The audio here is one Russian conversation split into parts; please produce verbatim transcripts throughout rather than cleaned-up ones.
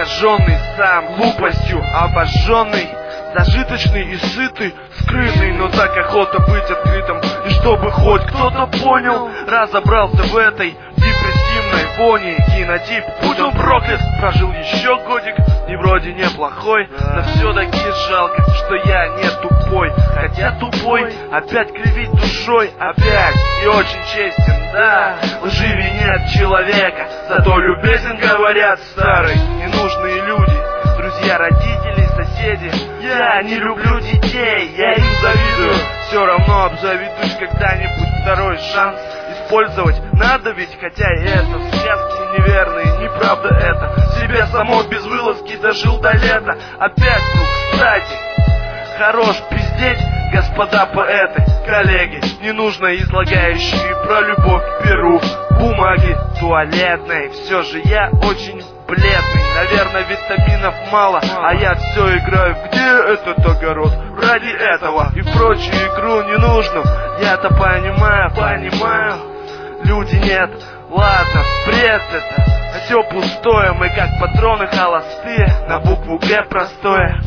Пораженный сам глупостью, обожженный, зажиточный и сытый, скрытый, но так охота быть открытым. И чтобы хоть кто-то понял, разобрался в этой депрессивной вони. Генотип, будь он проклят, прожил еще годик, и вроде неплохой, но все-таки жалко, что я не тупой. Хотя тупой, опять кривить душой, опять и очень честен, да. Лживее нет человека, зато любезен, говорят старые ненужные люди, друзья, родители, соседи. Я не люблю детей, я им завидую, все равно обзаведусь когда-нибудь. Второй шанс использовать надо ведь, хотя и это связки неверные, неправда это. Себе само без вылазки дожил до лета. Опять, ну, кстати, хорош пиздеть, господа поэты, коллеги, не нужно излагающие про любовь к перу бумаги туалетной. Все же я очень бледный, наверное, витаминов мало, а я все играю, где этот огород, ради этого и прочую игру ненужную. Я-то понимаю, понимаю, люди нет, ладно, бред это, все пустое, мы как патроны холостые, на букву Г простое.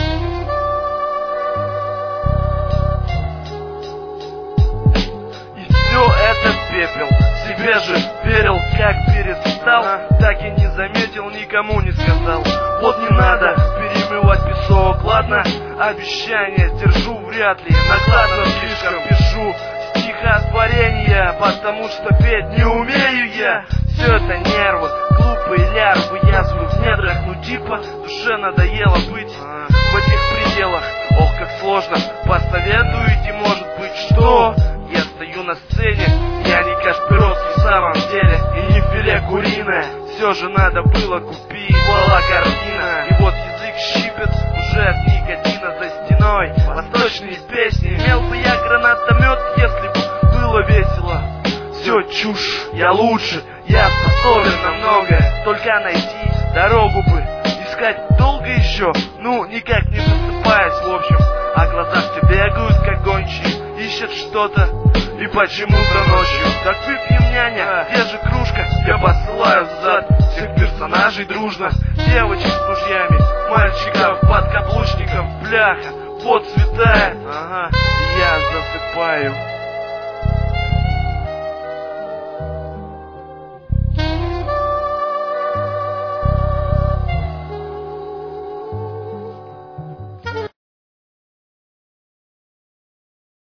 И все это пепел, себе же верил, как перестал, так и не заметил, никому не сказал. Вот не надо перемывать песок, ладно, обещания держу вряд ли, накладно слишком пишу стихотворения, потому что петь не умею я. Все это нервы, глупые лярвы, язвы в недрах, ну типа душе надоело быть в этих пределах. Ох, как сложно, посоветуете, может быть, что? Я стою на сцене, я не Кашпирос в самом деле, и не филе куриное, все же надо было купить, была картина. И вот язык щипет уже от никотина за стеной. Восточные песни, имел бы я гранатомет, если бы было весело. Все чушь, я лучше, я способен на многое, только найти дорогу бы искать долго еще, ну никак не просыпаясь в общем. А глаза все бегают как гончие, ищет что-то и почему-то ночью. Так выпьем, няня, где же кружка? Я посылаю взад всех персонажей дружно, девочек с мужьями, мальчиков, подкаблучников, бляха, вот цветает, ага, и я засыпаю.